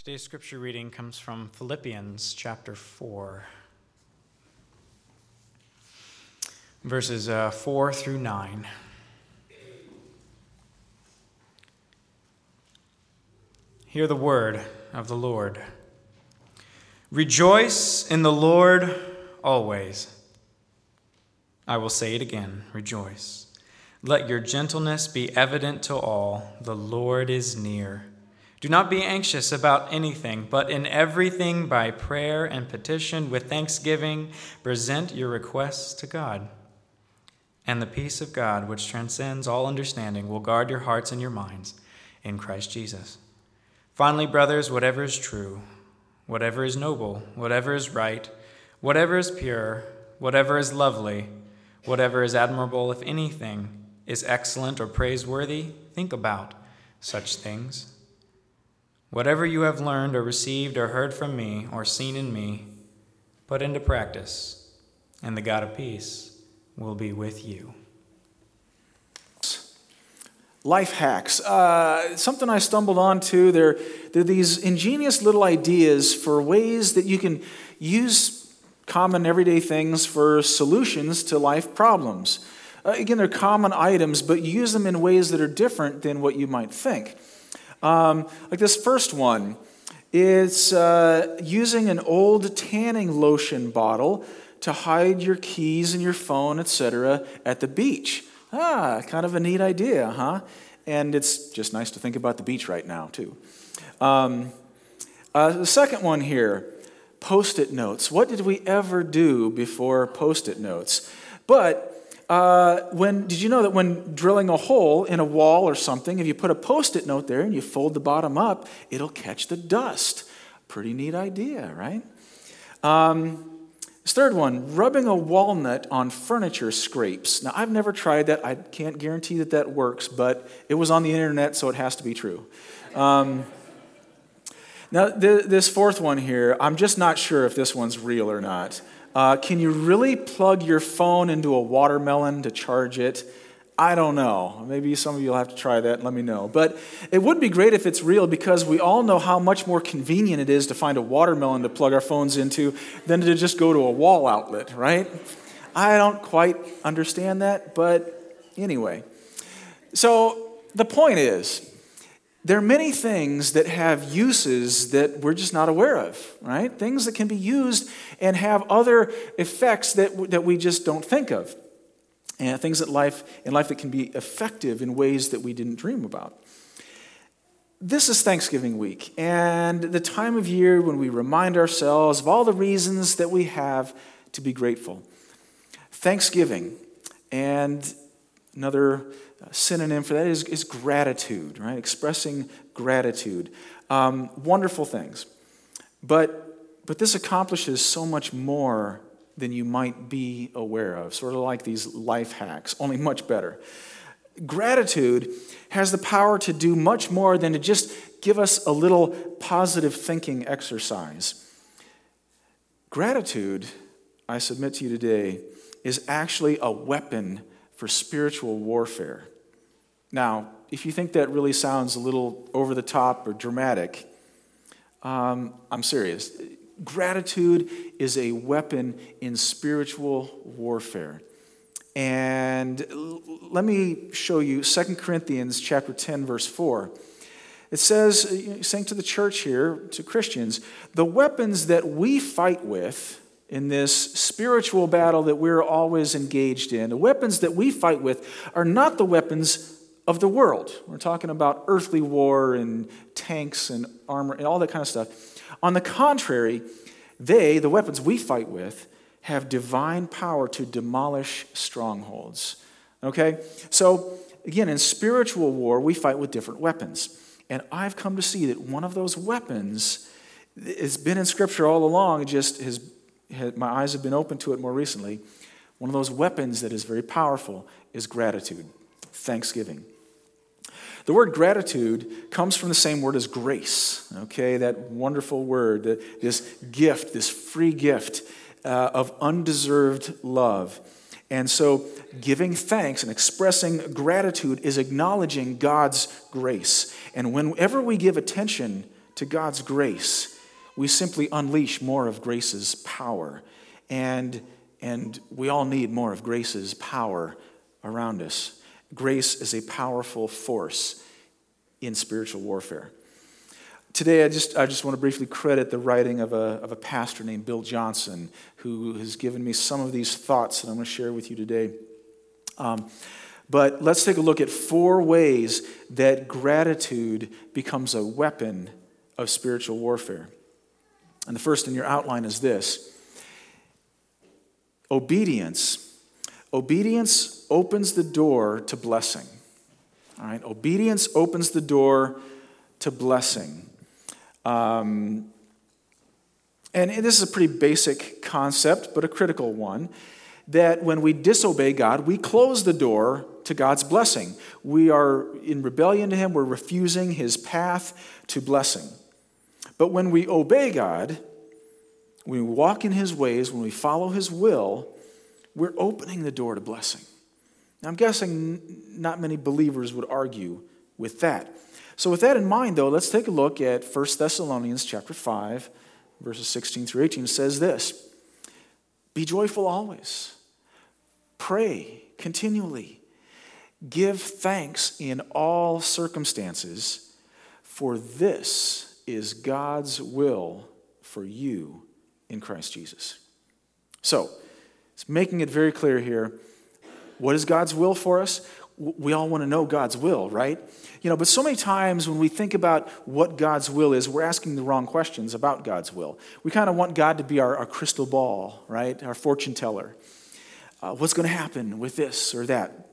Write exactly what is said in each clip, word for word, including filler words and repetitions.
Today's scripture reading comes from Philippians chapter four, verses uh, four through nine. Hear the word of the Lord. Rejoice in the Lord always. I will say it again, rejoice. Let your gentleness be evident to all. The Lord is near. Do not be anxious about anything, but in everything by prayer and petition with thanksgiving, present your requests to God. And the peace of God, which transcends all understanding, will guard your hearts and your minds in Christ Jesus. Finally, brothers, whatever is true, whatever is noble, whatever is right, whatever is pure, whatever is lovely, whatever is admirable, if anything is excellent or praiseworthy, think about such things. Whatever you have learned or received or heard from me or seen in me, put into practice, and the God of peace will be with you. Life hacks. Uh, something I stumbled onto. There, there are these ingenious little ideas for ways that you can use common everyday things for solutions to life problems. Uh, again, they're common items, but you use them in ways that are different than what you might think. Um, like this first one, it's uh, using an old tanning lotion bottle to hide your keys and your phone, et cetera, at the beach. Ah, kind of a neat idea, huh? And it's just nice to think about the beach right now, too. Um, uh, the second one here, Post-it notes. What did we ever do before Post-it notes? But Uh, when did you know that when drilling a hole in a wall or something, if you put a Post-it note there and you fold the bottom up, it'll catch the dust? Pretty neat idea, right? Um, this third one, rubbing a walnut on furniture scrapes. Now, I've never tried that. I can't guarantee that that works, but it was on the internet, so it has to be true. Um, now, th- this fourth one here, I'm just not sure if this one's real or not. Uh, can you really plug your phone into a watermelon to charge it? I don't know. Maybe some of you will have to try that and let me know. But it would be great if it's real, because we all know how much more convenient it is to find a watermelon to plug our phones into than to just go to a wall outlet, right? I don't quite understand that, but anyway. So the point is, there are many things that have uses that we're just not aware of, right? Things that can be used and have other effects that, that we just don't think of. And things that life in life that can be effective in ways that we didn't dream about. This is Thanksgiving week, and the time of year when we remind ourselves of all the reasons that we have to be grateful. Thanksgiving, and another synonym for that is, is gratitude, right? Expressing gratitude. Um, wonderful things. But, but this accomplishes so much more than you might be aware of, sort of like these life hacks, only much better. Gratitude has the power to do much more than to just give us a little positive thinking exercise. Gratitude, I submit to you today, is actually a weapon for spiritual warfare. Now, if you think that really sounds a little over the top or dramatic, um, I'm serious. Gratitude is a weapon in spiritual warfare. And l- let me show you Second Corinthians chapter ten, verse four. It says, saying to the church here, to Christians, the weapons that we fight with in this spiritual battle that we're always engaged in, the weapons that we fight with are not the weapons of the world. We're talking about earthly war and tanks and armor and all that kind of stuff. On the contrary, they, the weapons we fight with, have divine power to demolish strongholds. Okay? So, again, in spiritual war, we fight with different weapons. And I've come to see that one of those weapons has been in Scripture all along. It just has My eyes have been open to it more recently. One of those weapons that is very powerful is gratitude, thanksgiving. The word gratitude comes from the same word as grace, okay? That wonderful word, this gift, this free gift uh, of undeserved love. And so giving thanks and expressing gratitude is acknowledging God's grace. And whenever we give attention to God's grace, we simply unleash more of grace's power. And, and we all need more of grace's power around us. Grace is a powerful force in spiritual warfare. Today, I just I just want to briefly credit the writing of a, of a pastor named Bill Johnson, who has given me some of these thoughts that I'm going to share with you today. Um, but let's take a look at four ways that gratitude becomes a weapon of spiritual warfare. And the first in your outline is this. Obedience. Obedience opens the door to blessing. All right, obedience opens the door to blessing. Um, and this is a pretty basic concept, but a critical one, that when we disobey God, we close the door to God's blessing. We are in rebellion to Him. We're refusing His path to blessing. But when we obey God, when we walk in His ways, when we follow His will, we're opening the door to blessing. Now, I'm guessing not many believers would argue with that. So with that in mind, though, let's take a look at First Thessalonians chapter five, verses sixteen through eighteen. It says this, "Be joyful always. Pray continually. Give thanks in all circumstances, for this is God's will for you in Christ Jesus." So, it's making it very clear here. What is God's will for us? We all want to know God's will, right? You know, but so many times when we think about what God's will is, we're asking the wrong questions about God's will. We kind of want God to be our, our crystal ball, right? Our fortune teller. Uh, what's going to happen with this or that?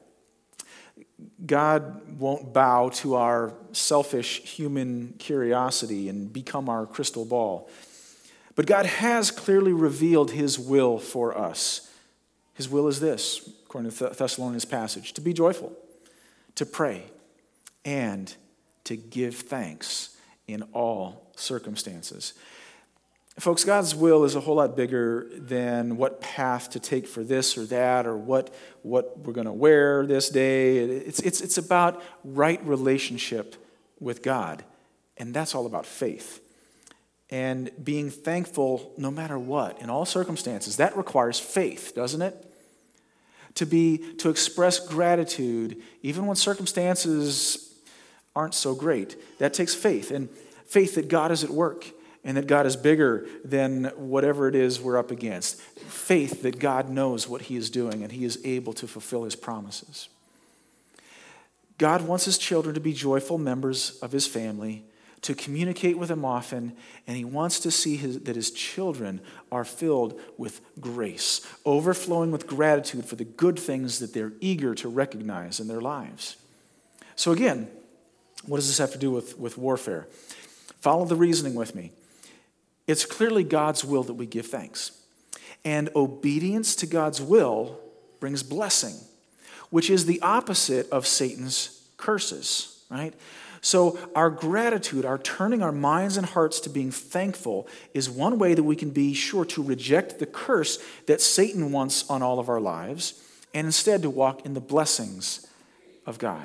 God won't bow to our selfish human curiosity and become our crystal ball. But God has clearly revealed His will for us. His will is this, according to the Thessalonians passage, to be joyful, to pray, and to give thanks in all circumstances. Folks, God's will is a whole lot bigger than what path to take for this or that, or what, what we're going to wear this day. It's, it's, it's about right relationship with God, and that's all about faith. And being thankful no matter what, in all circumstances, that requires faith, doesn't it? To be, to express gratitude, even when circumstances aren't so great, that takes faith. And faith that God is at work, and that God is bigger than whatever it is we're up against. Faith that God knows what He is doing, and He is able to fulfill His promises. God wants His children to be joyful members of His family, to communicate with Him often, and He wants to see his, that His children are filled with grace, overflowing with gratitude for the good things that they're eager to recognize in their lives. So again, what does this have to do with, with warfare? Follow the reasoning with me. It's clearly God's will that we give thanks. And obedience to God's will brings blessing, which is the opposite of Satan's curses, right? So our gratitude, our turning our minds and hearts to being thankful is one way that we can be sure to reject the curse that Satan wants on all of our lives and instead to walk in the blessings of God.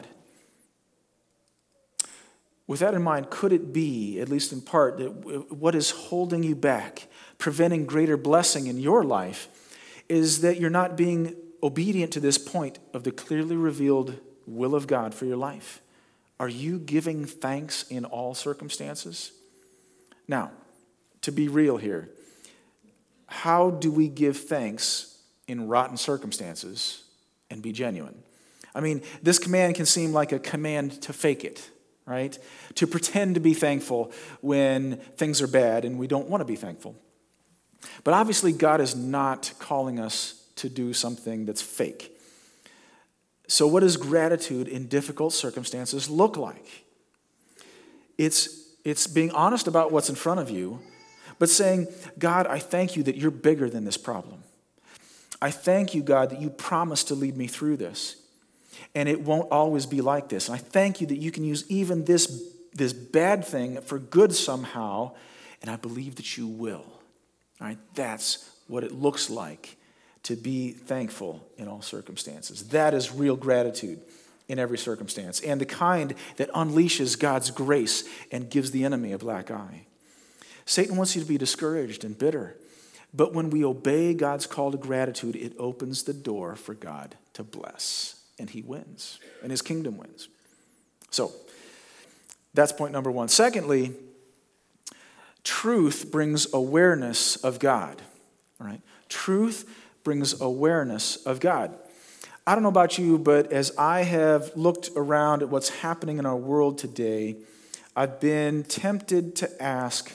With that in mind, could it be, at least in part, that what is holding you back, preventing greater blessing in your life, is that you're not being obedient to this point of the clearly revealed will of God for your life? Are you giving thanks in all circumstances? Now, to be real here, how do we give thanks in rotten circumstances and be genuine? I mean, this command can seem like a command to fake it, right? To pretend to be thankful when things are bad and we don't want to be thankful. But obviously, God is not calling us to do something that's fake. So what does gratitude in difficult circumstances look like? It's, it's being honest about what's in front of you, but saying, God, I thank you that you're bigger than this problem. I thank you, God, that you promised to lead me through this. And it won't always be like this. And I thank you that you can use even this, this bad thing for good somehow, and I believe that you will. All right, that's what it looks like to be thankful in all circumstances. That is real gratitude in every circumstance, and the kind that unleashes God's grace and gives the enemy a black eye. Satan wants you to be discouraged and bitter, but when we obey God's call to gratitude, it opens the door for God to bless, and he wins, and his kingdom wins. So, that's point number one. Secondly, truth brings awareness of God. All right? Truth brings awareness of God. I don't know about you, but as I have looked around at what's happening in our world today, I've been tempted to ask,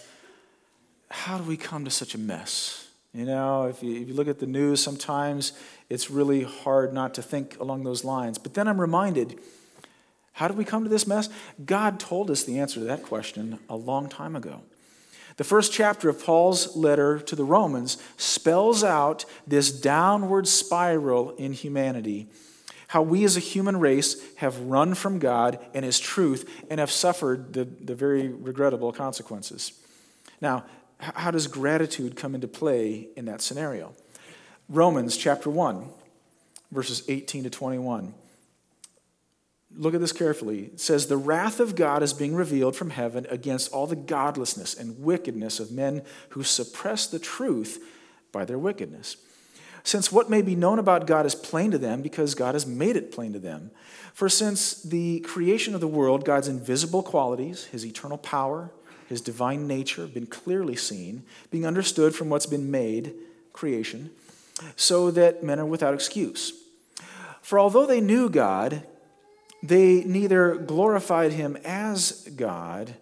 how do we come to such a mess? You know, if you, if you look at the news, sometimes it's really hard not to think along those lines. But then I'm reminded, how did we come to this mess? God told us the answer to that question a long time ago. The first chapter of Paul's letter to the Romans spells out this downward spiral in humanity, how we as a human race have run from God and his truth and have suffered the, the very regrettable consequences. Now, how does gratitude come into play in that scenario? Romans chapter one, verses eighteen to twenty-one. Look at this carefully. It says, the wrath of God is being revealed from heaven against all the godlessness and wickedness of men who suppress the truth by their wickedness. Since what may be known about God is plain to them because God has made it plain to them. For since the creation of the world, God's invisible qualities, his eternal power, his divine nature have been clearly seen, being understood from what's been made, creation, so that men are without excuse. For although they knew God, they neither glorified him as God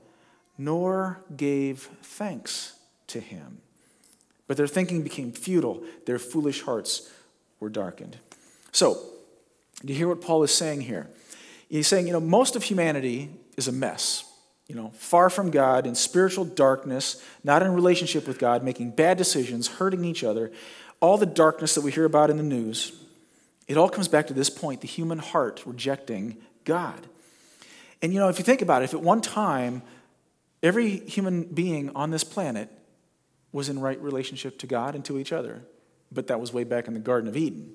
nor gave thanks to him. But their thinking became futile. Their foolish hearts were darkened. So, do you hear what Paul is saying here? He's saying, you know, most of humanity is a mess. You know, far from God, in spiritual darkness, not in relationship with God, making bad decisions, hurting each other. All the darkness that we hear about in the news, it all comes back to this point, the human heart rejecting God. And you know, if you think about it, if at one time every human being on this planet was in right relationship to God and to each other, but that was way back in the Garden of Eden.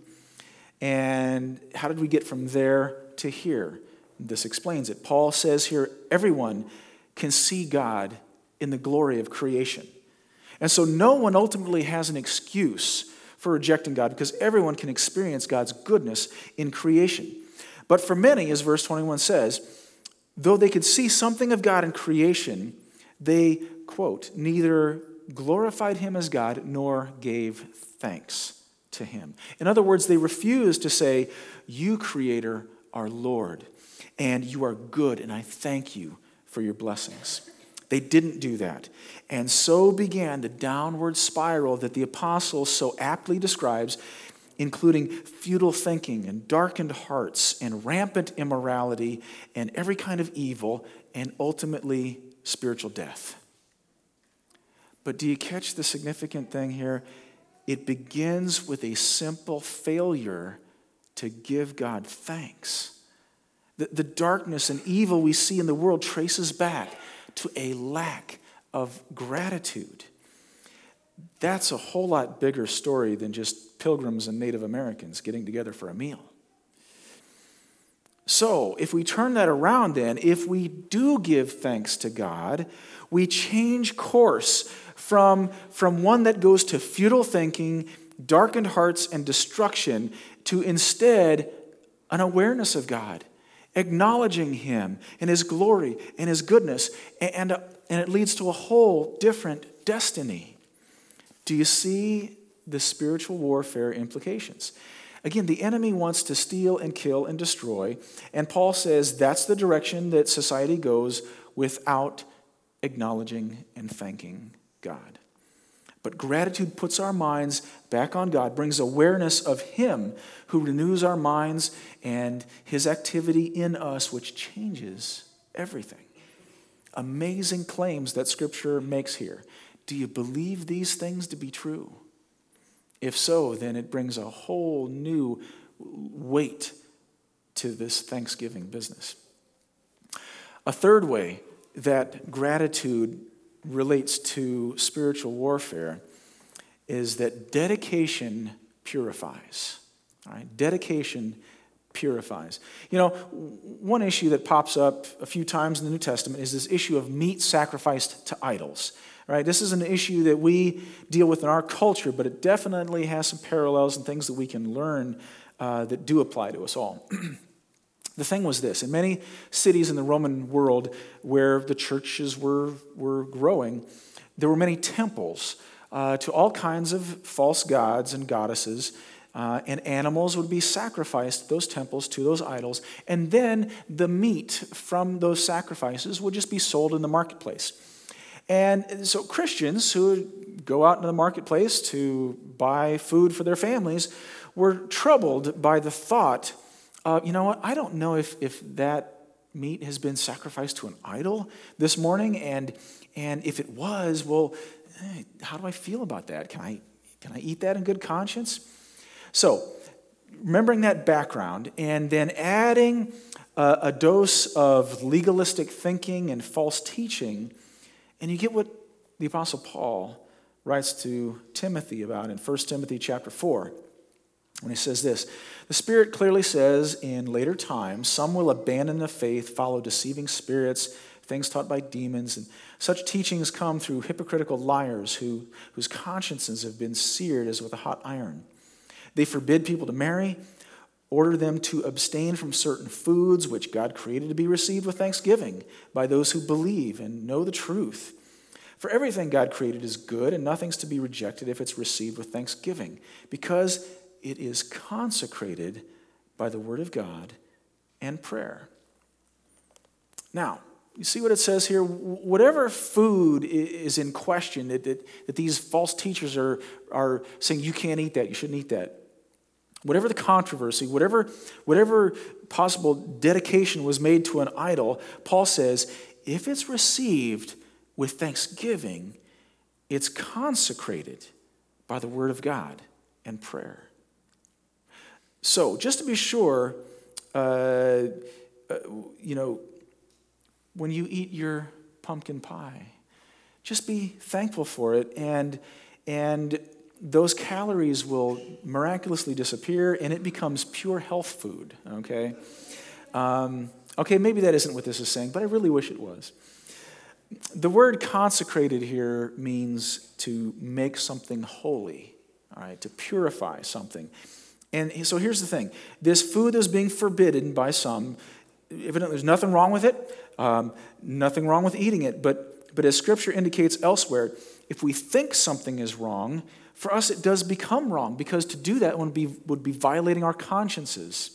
And how did we get from there to here? This explains it. Paul says here, everyone can see God in the glory of creation. And so no one ultimately has an excuse for rejecting God because everyone can experience God's goodness in creation. But for many, as verse twenty-one says, though they could see something of God in creation, they, quote, neither glorified him as God nor gave thanks to him. In other words, they refused to say, you, Creator, are Lord, and you are good, and I thank you for your blessings. They didn't do that. And so began the downward spiral that the apostle so aptly describes, including futile thinking and darkened hearts and rampant immorality and every kind of evil and ultimately spiritual death. But do you catch the significant thing here? It begins with a simple failure to give God thanks. The, the darkness and evil we see in the world traces back to a lack of gratitude. That's a whole lot bigger story than just pilgrims and Native Americans getting together for a meal. So, if we turn that around then, if we do give thanks to God, we change course from, from one that goes to futile thinking, darkened hearts, and destruction to instead an awareness of God, acknowledging him and his glory and his goodness, and, and, and it leads to a whole different destiny. Do you see the spiritual warfare implications? Again, the enemy wants to steal and kill and destroy, and Paul says that's the direction that society goes without acknowledging and thanking God. But gratitude puts our minds back on God, brings awareness of him who renews our minds and his activity in us, which changes everything. Amazing claims that Scripture makes here. Do you believe these things to be true? If so, then it brings a whole new weight to this Thanksgiving business. A third way that gratitude relates to spiritual warfare is that dedication purifies. All right? Dedication purifies. You know, one issue that pops up a few times in the New Testament is this issue of meat sacrificed to idols. Right? This is an issue that we deal with in our culture, but it definitely has some parallels and things that we can learn uh, that do apply to us all. The thing was this: in many cities in the Roman world where the churches were, were growing, there were many temples uh, to all kinds of false gods and goddesses, uh, and animals would be sacrificed at those temples to those idols, and then the meat from those sacrifices would just be sold in the marketplace. And so Christians who would go out into the marketplace to buy food for their families were troubled by the thought of, you know what, I don't know if, if that meat has been sacrificed to an idol this morning, and and if it was, well, how do I feel about that? Can I can I eat that in good conscience? So, remembering that background and then adding a, a dose of legalistic thinking and false teaching, and you get what the Apostle Paul writes to Timothy about in First Timothy chapter four, when he says this: the Spirit clearly says in later times, some will abandon the faith, follow deceiving spirits, things taught by demons, and such teachings come through hypocritical liars who, whose consciences have been seared as with a hot iron. They forbid people to marry, order them to abstain from certain foods which God created to be received with thanksgiving by those who believe and know the truth. For everything God created is good, and nothing's to be rejected if it's received with thanksgiving, because it is consecrated by the word of God and prayer. Now, you see what it says here? Whatever food is in question that, that, that these false teachers are, are saying, you can't eat that, you shouldn't eat that. Whatever the controversy, whatever, whatever possible dedication was made to an idol, Paul says, if it's received with thanksgiving, it's consecrated by the word of God and prayer. So, just to be sure, uh, uh, you know, when you eat your pumpkin pie, just be thankful for it, and and those calories will miraculously disappear, and it becomes pure health food, okay? Um, okay, maybe that isn't what this is saying, but I really wish it was. The word consecrated here means to make something holy, all right, to purify something. And so here's the thing. This food is being forbidden by some. Evidently, there's nothing wrong with it, um, nothing wrong with eating it, but, but as Scripture indicates elsewhere, if we think something is wrong, for us it does become wrong, because to do that would be, would be violating our consciences.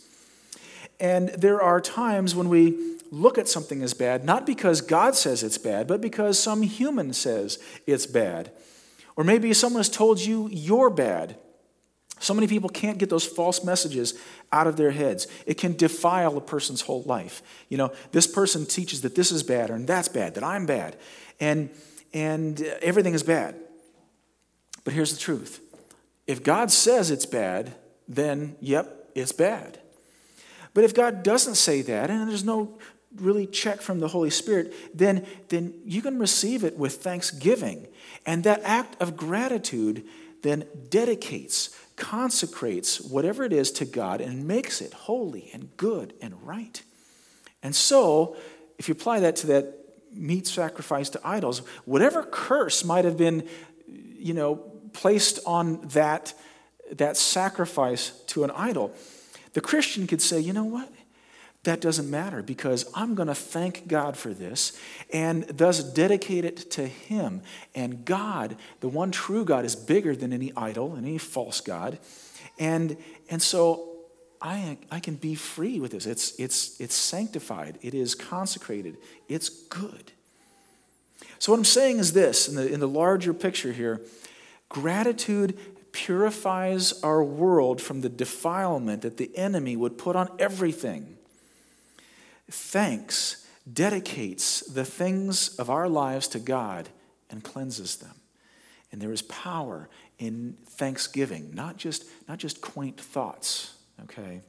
And there are times when we look at something as bad, not because God says it's bad, but because some human says it's bad. Or maybe someone has told you you're bad. So many people can't get those false messages out of their heads. It can defile a person's whole life. You know, this person teaches that this is bad, or that's bad, that I'm bad, and, and everything is bad. But here's the truth. If God says it's bad, then, yep, it's bad. But if God doesn't say that, and there's no really check from the Holy Spirit, then, then you can receive it with thanksgiving. And that act of gratitude then dedicates, consecrates whatever it is to God and makes it holy and good and right. And so, if you apply that to that meat sacrifice to idols, whatever curse might have been, you know, placed on that, that sacrifice to an idol, the Christian could say, you know what? That doesn't matter, because I'm going to thank God for this and thus dedicate it to Him. And God, the one true God, is bigger than any idol and any false god. And, and so I, I can be free with this. It's, it's, it's sanctified. It is consecrated. It's good. So what I'm saying is this, in the, in the larger picture here: gratitude purifies our world from the defilement that the enemy would put on everything. Thanks dedicates the things of our lives to God and cleanses them. And there is power in thanksgiving, not just, not just quaint thoughts, okay?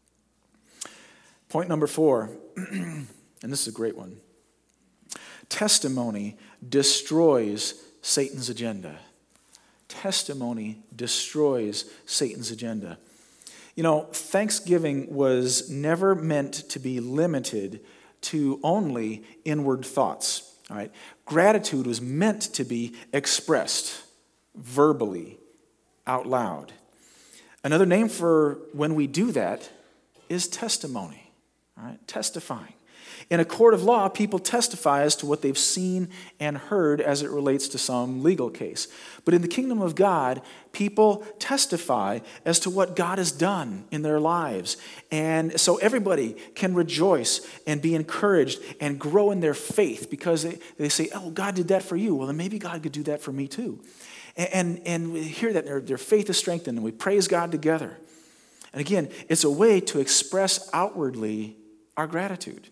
Point number four, and this is a great one. Testimony destroys Satan's agenda. Testimony destroys Satan's agenda. You know, thanksgiving was never meant to be limited to only inward thoughts. All right? Gratitude was meant to be expressed verbally, out loud. Another name for when we do that is testimony. All right? Testifying. In a court of law, people testify as to what they've seen and heard as it relates to some legal case. But in the kingdom of God, people testify as to what God has done in their lives. And so everybody can rejoice and be encouraged and grow in their faith because they, they say, oh, God did that for you. Well, then maybe God could do that for me too. And, and, and we hear that their, their faith is strengthened and we praise God together. And again, it's a way to express outwardly our gratitude.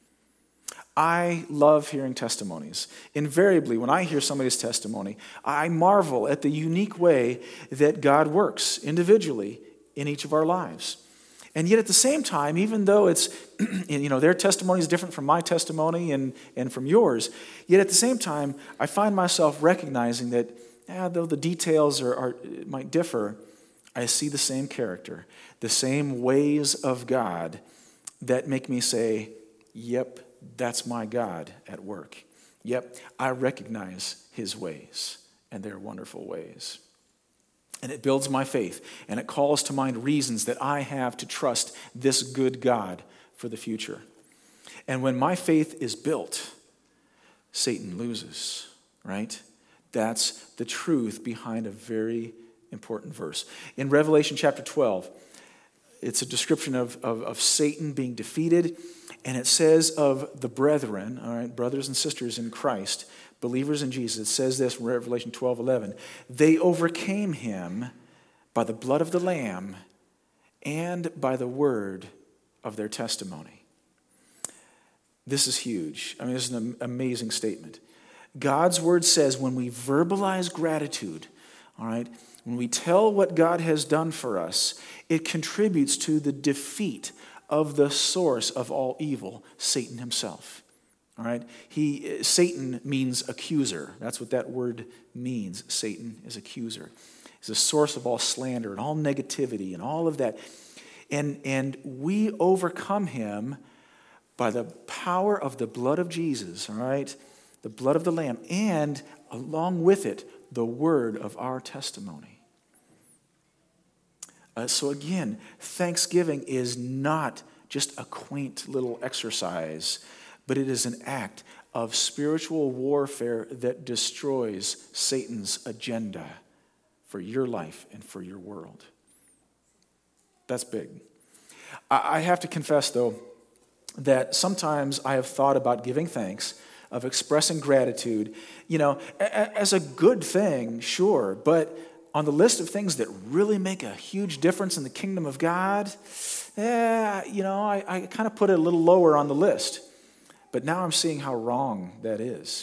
I love hearing testimonies. Invariably, when I hear somebody's testimony, I marvel at the unique way that God works individually in each of our lives. And yet at the same time, even though it's, you know, their testimony is different from my testimony and, and from yours, yet at the same time, I find myself recognizing that, yeah, though the details are, are might differ, I see the same character, the same ways of God that make me say, yep, that's my God at work. Yep, I recognize his ways, and they're wonderful ways. And it builds my faith, and it calls to mind reasons that I have to trust this good God for the future. And when my faith is built, Satan loses, right? That's the truth behind a very important verse. In Revelation chapter twelve, it's a description of, of, of Satan being defeated. And it says of the brethren, all right, brothers and sisters in Christ, believers in Jesus, it says this in Revelation twelve eleven, they overcame him by the blood of the Lamb and by the word of their testimony. This is huge. I mean, this is an amazing statement. God's word says when we verbalize gratitude, all right, when we tell what God has done for us, it contributes to the defeat of the source of all evil, Satan himself. All right? He, Satan means accuser. That's what that word means. Satan is accuser. He's the source of all slander and all negativity and all of that. And, and we overcome him by the power of the blood of Jesus, all right? The blood of the Lamb, and along with it, the word of our testimony. Uh, so again, Thanksgiving is not just a quaint little exercise, but it is an act of spiritual warfare that destroys Satan's agenda for your life and for your world. That's big. I, I have to confess, though, that sometimes I have thought about giving thanks, of expressing gratitude, you know, a, as a good thing, sure, but on the list of things that really make a huge difference in the kingdom of God, eh, you know, I, I kind of put it a little lower on the list. But now I'm seeing how wrong that is.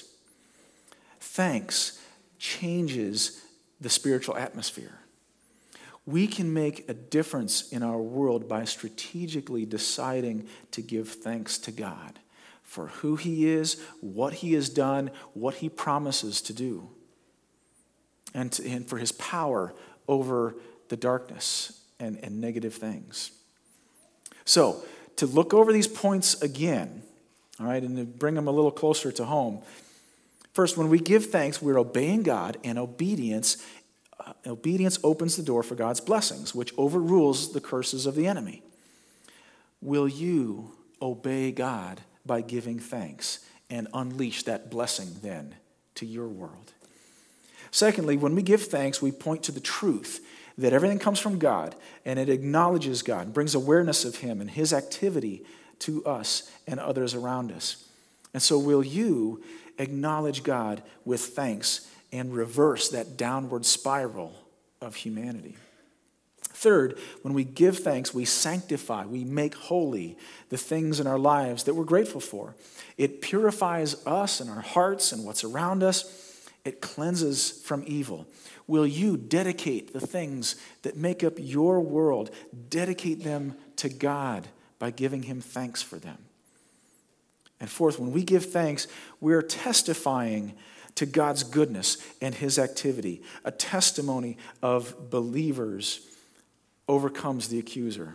Thanks changes the spiritual atmosphere. We can make a difference in our world by strategically deciding to give thanks to God for who he is, what he has done, what he promises to do. And, to, and for his power over the darkness and, and negative things. So, to look over these points again, all right, and to bring them a little closer to home. First, when we give thanks, we're obeying God, and obedience, uh, obedience opens the door for God's blessings, which overrules the curses of the enemy. Will you obey God by giving thanks and unleash that blessing then to your world? Secondly, when we give thanks, we point to the truth that everything comes from God, and it acknowledges God and brings awareness of him and his activity to us and others around us. And so will you acknowledge God with thanks and reverse that downward spiral of humanity? Third, when we give thanks, we sanctify, we make holy the things in our lives that we're grateful for. It purifies us and our hearts and what's around us. It cleanses from evil. Will you dedicate the things that make up your world, dedicate them to God by giving him thanks for them? And fourth, when we give thanks, we're testifying to God's goodness and his activity, a testimony of believers overcomes the accuser,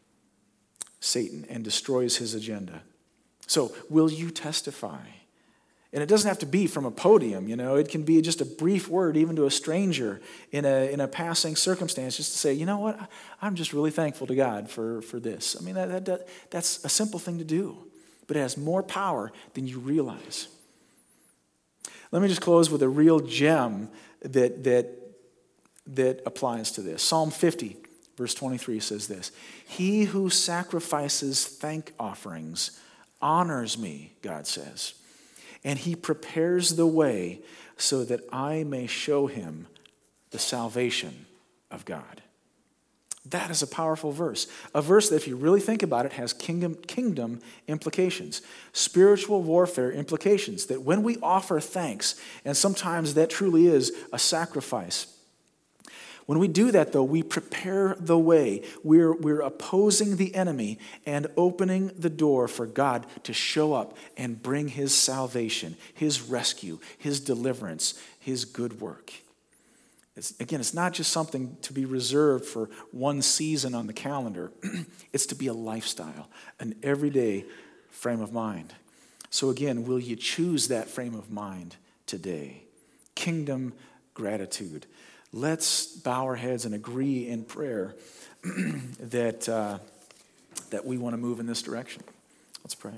Satan, and destroys his agenda. So, will you testify? And it doesn't have to be from a podium, you know. It can be just a brief word, even to a stranger in a in a passing circumstance, just to say, you know what, I'm just really thankful to God for, for this. I mean, that, that that's a simple thing to do, but it has more power than you realize. Let me just close with a real gem that that that applies to this. Psalm fifty, verse twenty-three says this: "He who sacrifices thank offerings honors me," God says, "and he prepares the way so that I may show him the salvation of God." That is a powerful verse. A verse that, if you really think about it, has kingdom, kingdom implications, spiritual warfare implications, that when we offer thanks, and sometimes that truly is a sacrifice, when we do that, though, we prepare the way. We're, we're opposing the enemy and opening the door for God to show up and bring his salvation, his rescue, his deliverance, his good work. It's, again, it's not just something to be reserved for one season on the calendar. It's to be a lifestyle, an everyday frame of mind. So again, will you choose that frame of mind today? Kingdom gratitude. Let's bow our heads and agree in prayer that, uh, that we want to move in this direction. Let's pray.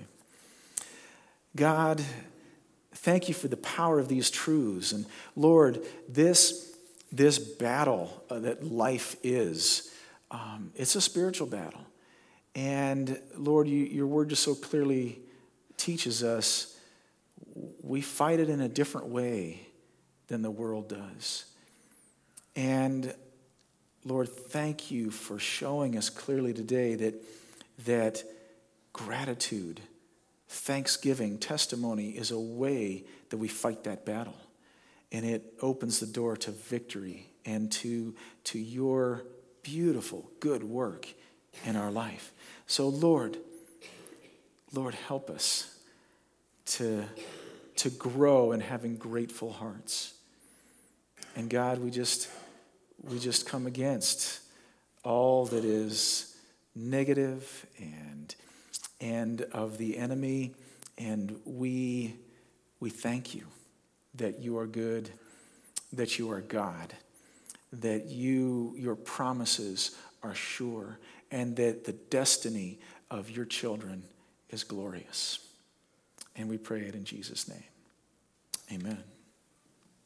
God, thank you for the power of these truths. And Lord, this This battle uh, that life is, um, it's a spiritual battle. And Lord, you, your word just so clearly teaches us we fight it in a different way than the world does. And Lord, thank you for showing us clearly today that, that gratitude, thanksgiving, testimony is a way that we fight that battle. And it opens the door to victory and to, to your beautiful, good work in our life. So Lord, Lord, help us to, to grow in having grateful hearts. And God, we just, we just come against all that is negative and, and of the enemy. And we, we thank you that you are good, that you are God, that you, your promises are sure, and that the destiny of your children is glorious. And we pray it in Jesus' name. Amen.